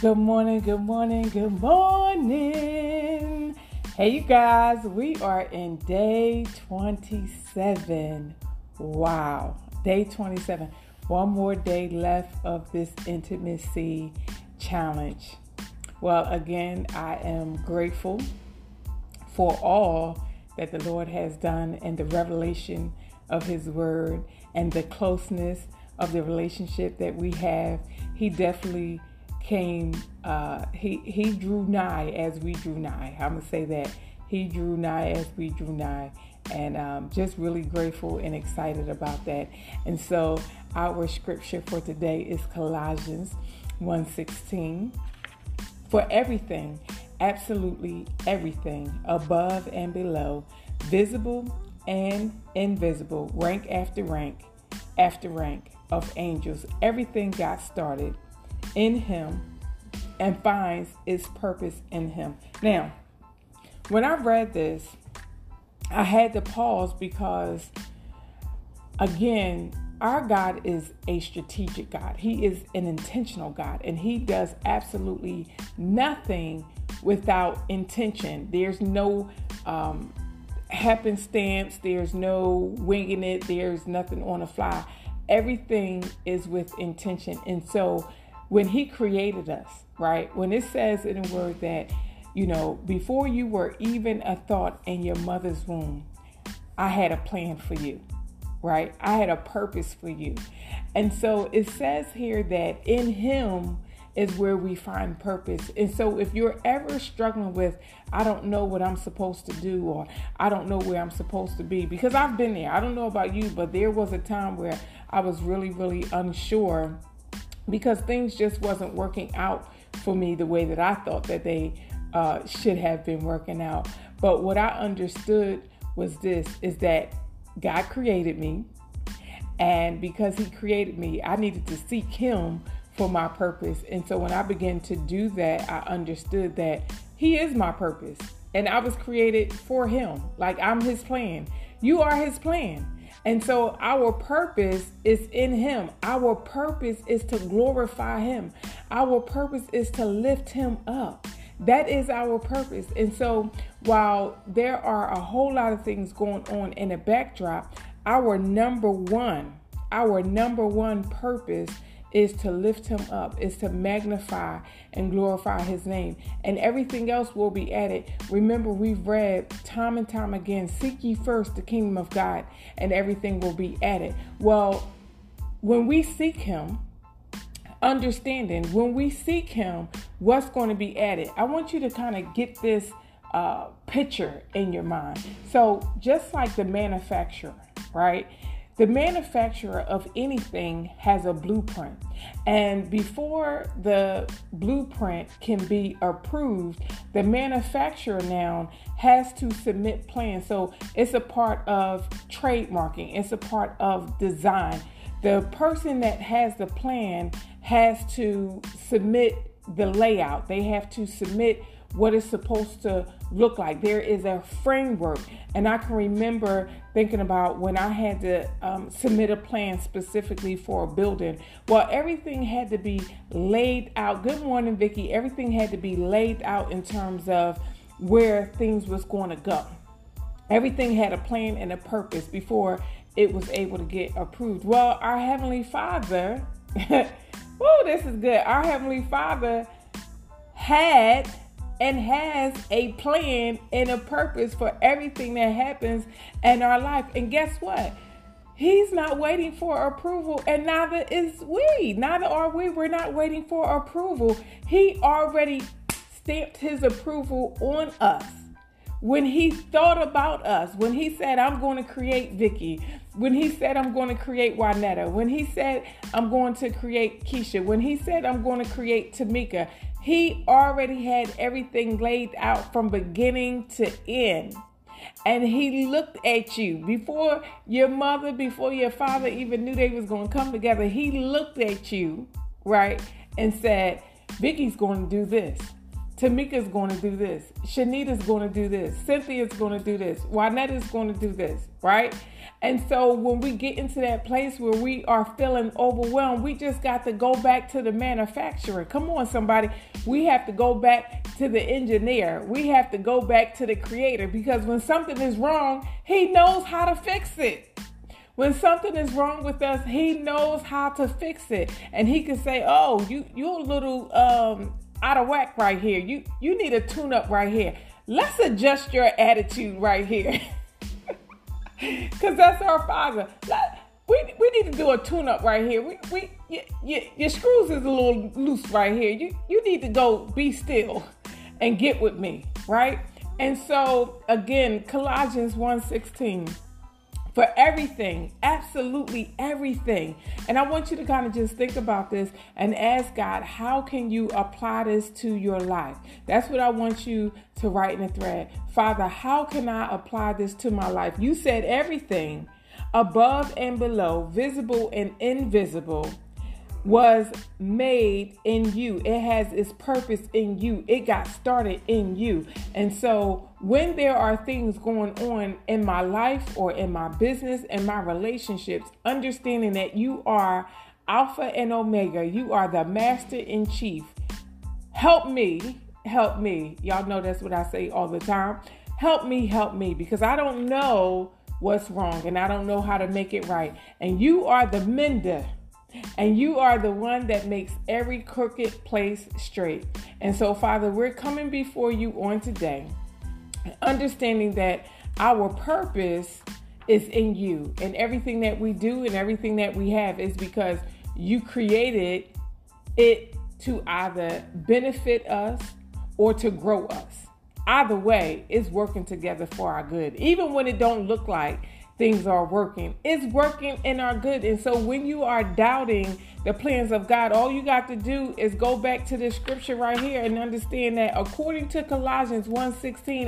Good morning, good morning, good morning. Hey, you guys, we are in day 27. Wow, day 27. One more day left of this intimacy challenge. Well, again, I am grateful for all that the Lord has done and the revelation of His Word and the closeness of the relationship that we have. He definitely came, he drew nigh as we drew nigh. I'm going to say that. He drew nigh as we drew nigh. And just really grateful and excited about that. And so our scripture for today is Colossians 1:16. For everything, absolutely everything, above and below, visible and invisible, rank after rank of angels, everything got started in Him and finds its purpose in Him. Now, when I read this, I had to pause because, again, our God is a strategic God. He is an intentional God, and He does absolutely nothing without intention. There's no happenstance. There's no winging it. There's nothing on the fly. Everything is with intention. And so when He created us, right, when it says in the Word that, before you were even a thought in your mother's womb, I had a plan for you, right? I had a purpose for you. And so it says here that in Him is where we find purpose. And so if you're ever struggling with, I don't know what I'm supposed to do, or I don't know where I'm supposed to be, because I've been there. I don't know about you, but there was a time where I was really, really unsure because things just wasn't working out for me the way that I thought that they should have been working out. But what I understood was this, is that God created me. And because He created me, I needed to seek Him for my purpose. And so when I began to do that, I understood that He is my purpose. And I was created for Him. Like, I'm His plan. You are His plan. And so our purpose is in Him. Our purpose is to glorify Him. Our purpose is to lift Him up. That is our purpose. And so while there are a whole lot of things going on in the backdrop, our number one purpose is to lift Him up, is to magnify and glorify His name. And everything else will be added. Remember, we've read time and time again, seek ye first the kingdom of God, and everything will be added. Well, when we seek Him, understanding, when we seek Him, what's going to be added? I want you to kind of get this picture in your mind. So just like the manufacturer, right? The manufacturer of anything has a blueprint. And before the blueprint can be approved, the manufacturer now has to submit plans. So it's a part of trademarking. It's a part of design. The person that has the plan has to submit the layout. They have to submit what it's supposed to look like. There is a framework. And I can remember thinking about when I had to submit a plan specifically for a building. Well, everything had to be laid out. Good morning, Vicki. Everything had to be laid out in terms of where things was going to go. Everything had a plan and a purpose before it was able to get approved. Well, our Heavenly Father, whoa, this is good. Our Heavenly Father had and has a plan and a purpose for everything that happens in our life. And guess what? He's not waiting for approval, and neither is we. Neither are we. We're not waiting for approval. He already stamped His approval on us. When He thought about us, when He said, I'm going to create Vicky, when He said, I'm going to create Juanetta, when He said, I'm going to create Keisha, when He said, I'm going to create Tamika, He already had everything laid out from beginning to end. And He looked at you before your mother, before your father even knew they was going to come together. He looked at you, right, and said, Vicky's going to do this. Tamika's going to do this. Shanita's going to do this. Cynthia's going to do this. Juanetta's going to do this, right? And so when we get into that place where we are feeling overwhelmed, we just got to go back to the manufacturer. Come on, somebody. We have to go back to the engineer. We have to go back to the creator, because when something is wrong, he knows how to fix it. When something is wrong with us, he knows how to fix it. And he can say, oh, you're a little out of whack right here. You need a tune-up right here. Let's adjust your attitude right here. Because that's our Father. We need to do a tune-up right here. Your screws is a little loose right here. You need to go be still and get with me, right? And so, again, Colossians 1:16. For everything, absolutely everything. And I want you to kind of just think about this and ask God, how can you apply this to your life? That's what I want you to write in a thread. Father, how can I apply this to my life? You said everything above and below, visible and invisible, was made in you. It has its purpose in you. It got started in you. And so when there are things going on in my life or in my business and my relationships, understanding that you are Alpha and Omega, you are the Master in Chief. Help me. Y'all know that's what I say all the time. Help me, because I don't know what's wrong and I don't know how to make it right. And you are the mender. And you are the one that makes every crooked place straight. And so, Father, we're coming before you on today, understanding that our purpose is in you. And everything that we do and everything that we have is because you created it to either benefit us or to grow us. Either way, it's working together for our good. Even when it don't look like things are working, it's working in our good. And so when you are doubting the plans of God, all you got to do is go back to this scripture right here and understand that according to Colossians 1:16,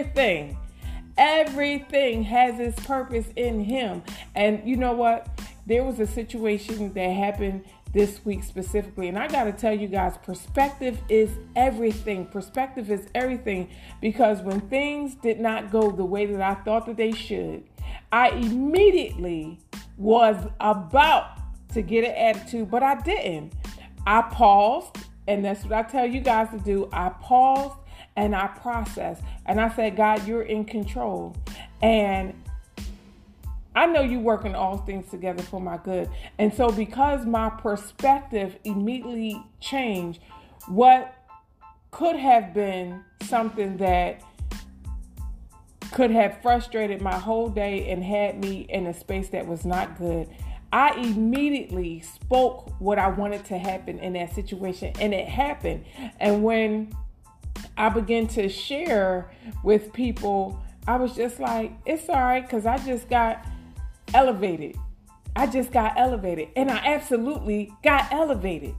everything has its purpose in him. And you know what? There was a situation that happened this week specifically, and I got to tell you guys, perspective is everything. Perspective is everything, because when things did not go the way that I thought that they should, I immediately was about to get an attitude, but I didn't. I paused, and that's what I tell you guys to do. I paused and I processed, and I said, God, you're in control. And I know you're working all things together for my good. And so because my perspective immediately changed, what could have been something that could have frustrated my whole day and had me in a space that was not good, I immediately spoke what I wanted to happen in that situation, and it happened. And when I began to share with people, I was just like, it's all right, because I just got elevated. And I absolutely got elevated.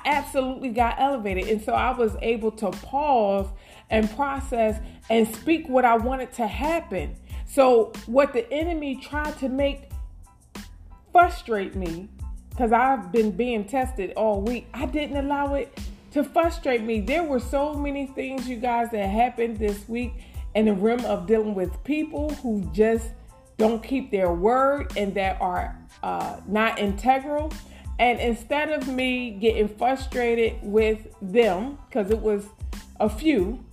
And so I was able to pause and process and speak what I wanted to happen. So what the enemy tried to make frustrate me, because I've been being tested all week, I didn't allow it to frustrate me. There were so many things, you guys, that happened this week in the realm of dealing with people who just don't keep their word and that are not integral. And instead of me getting frustrated with them, because it was a few,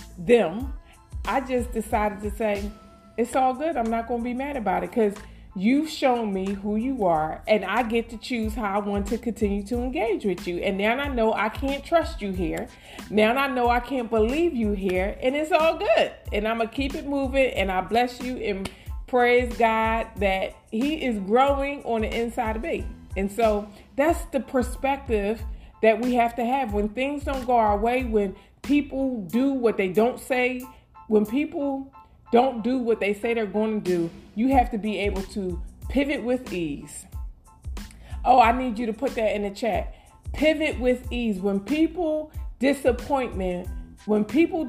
I just decided to say, it's all good. I'm not going to be mad about it, because you've shown me who you are, and I get to choose how I want to continue to engage with you. And now I know I can't trust you here. Now I know I can't believe you here, and it's all good. And I'm going to keep it moving, and I bless you and praise God that he is growing on the inside of me. And so that's the perspective that we have to have when things don't go our way, when people do what they don't say, when people don't do what they say they're going to do. You have to be able to pivot with ease. Oh, I need you to put that in the chat. Pivot with ease. When people disappoint me, when people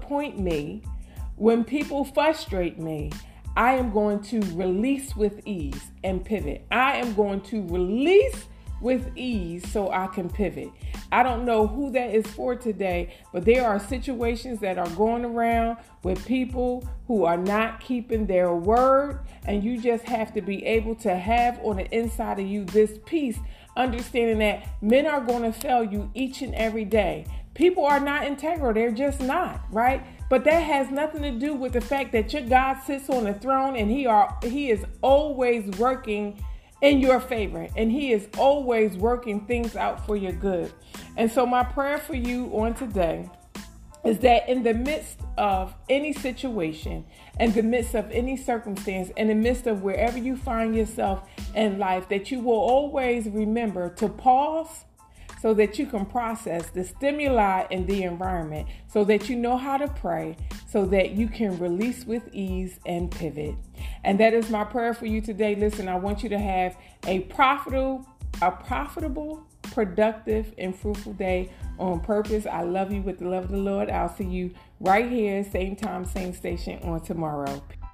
frustrate me, I am going to release with ease and pivot. I am going to release with ease so I can pivot. I don't know who that is for today, but there are situations that are going around with people who are not keeping their word, and you just have to be able to have on the inside of you this peace, understanding that men are going to fail you each and every day. People are not integral. They're just not, right? But that has nothing to do with the fact that your God sits on the throne and he is always working in your favor, and he is always working things out for your good. And so my prayer for you on today is that in the midst of any situation, in the midst of any circumstance, in the midst of wherever you find yourself in life, that you will always remember to pause so that you can process the stimuli in the environment, so that you know how to pray, so that you can release with ease and pivot. And that is my prayer for you today. Listen, I want you to have a profitable, productive, and fruitful day on purpose. I love you with the love of the Lord. I'll see you right here, same time, same station on tomorrow.